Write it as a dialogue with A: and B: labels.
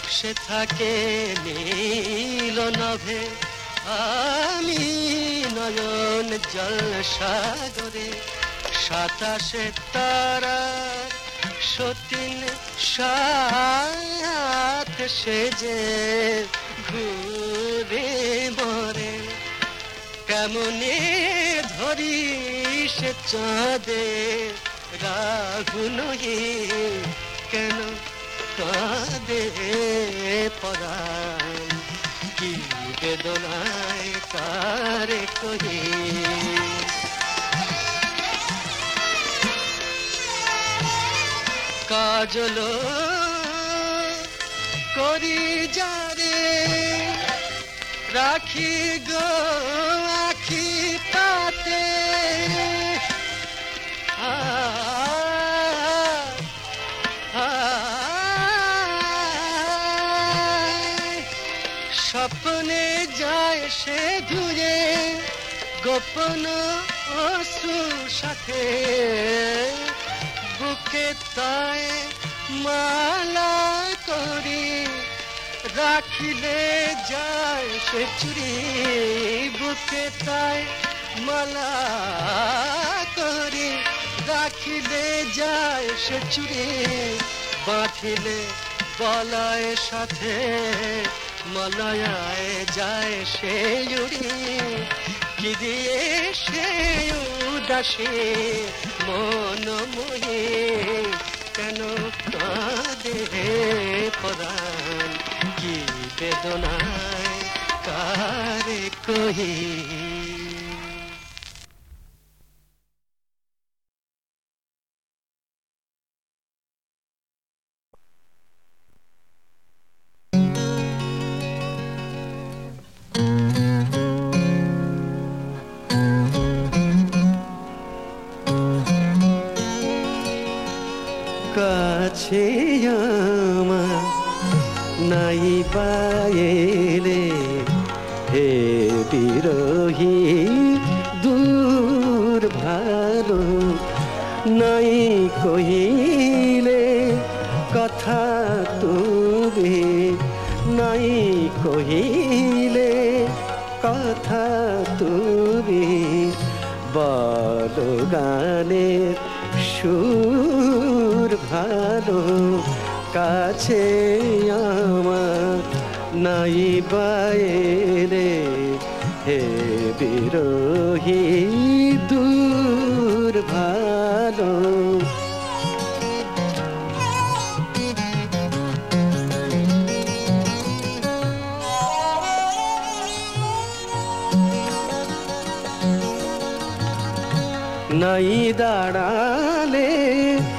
A: সে থাকে নীলনভে, আমি নয়ন জল সাগরে। সাতাশে তারার সতীন সাথ সেজে ঘুরে মরে। কেমনে ধরি সে চাঁদে রাগুনহি, কেন কাঁদে পরাণ, কি বেদনায় কারে কহি। কাজল করি যারে রাখি গো আখি পাতে, স্বপ্নে যায় সে দূরে গোপন অশ্রুর সাথে। বুকে তাই মালা করি রাখিলে যায় সে চুরি। বুকে তাই মালা করি রাখিলে যায় সে চুরি। বাঁধিলে বলয় সাথে মলয়ায় যায় সে উড়ি। কি দিয়ে সে উদাসী মন মোহে, কেন কাঁদে পরাণ, কি বেদনায় কারে কহি। কাছে আমার নাই পাইলে হে বিরহী দূর ভালো। নাই কহিলে কথা তুমি, নাই কহিলে কথা তুমি। বলো গানের সুর ভালো, কাছে আমার নাই বাইরে হে বিরহী দূর ভালো। নাই দাঁড়ালে